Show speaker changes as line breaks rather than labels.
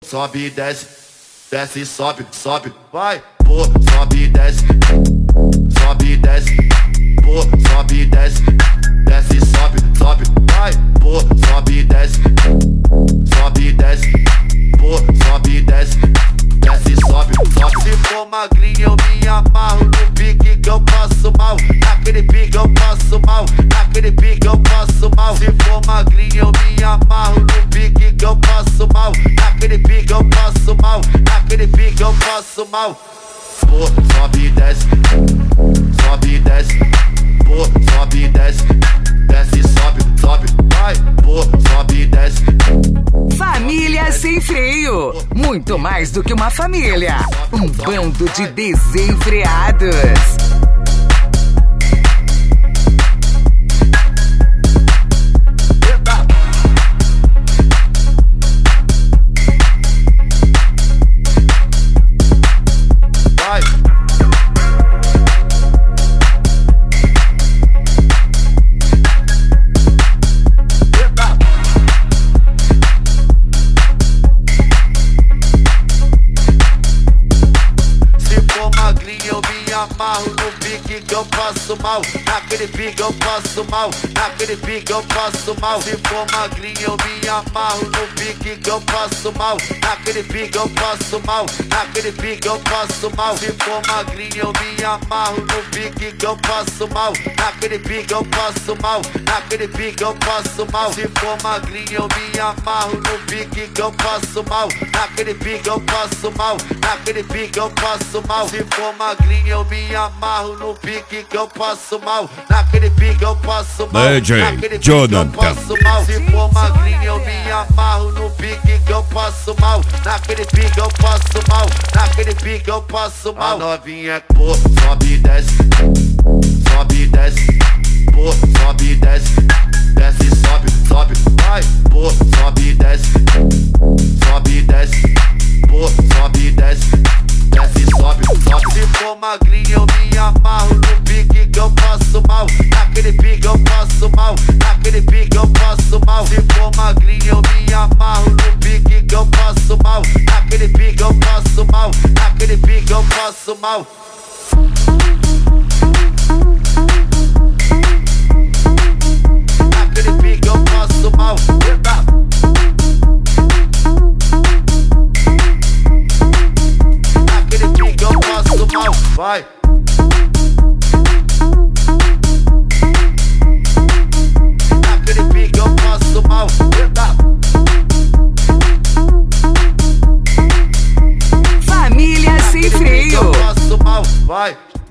sobe e desce, desce e sobe, sobe, vai, pô, sobe e desce, sobe e desce, pô, sobe e desce, desce e sobe, sobe, vai, pô, sobe e desce, sobe e desce, pô, sobe e desce, desce e sobe, sobe. Se for magrinho eu me amarro no pique que eu passo mal, naquele pique eu passo mal, naquele pique eu passo mal. Se for magrinho eu me amarro no pique que eu passo mal, naquele pique eu passo mal, naquele pique eu passo mal. Pô, sobe e desce, sobe e desce, pô, sobe e desce, desce e sobe, sobe, vai, pô, sobe e desce.
Família Sem Freio, muito mais do que uma família, um bando de desenfreados.
Amarro no pique que eu passo mal, naquele pique eu passo mal, naquele pique eu passo mal. Se for magrinho eu me amarro no pique que eu passo mal, naquele pique eu passo mal, naquele pique eu passo mal. Se for magrinho eu me amarro no pique que eu passo mal, naquele pique eu passo mal, naquele pique eu passo mal. Se for magrinho eu me amarro no pique que eu passo mal, naquele pique eu passo mal, naquele pique eu passo mal. Se for magrinho eu me amarro no pique que eu passo mal, naquele pique eu passo mal, naquele pique eu passo mal. Se for magrinho eu me amarro no pique que eu passo mal, naquele pique eu passo mal, naquele pique eu passo mal. A novinha pô, sobe e desce, sobe e desce, pô, sobe e desce, desce e sobe, sobe, vai, pô, sobe e desce, sobe e desce, pô, sobe e desce, desce e sobe, sobe. Se for magrinho eu me amarro no pique que eu passo mal, naquele pique eu passo mal, naquele pique eu passo mal. Se for magrinho eu me amarro no pique que eu passo mal, naquele pique eu passo mal, naquele pique eu passo mal. Naquele pique eu passo mal. Naquele pique eu passo mal. Vai. Naquele pique eu passo mal.
Família Sem Freio.
Eu passo mal. Vai.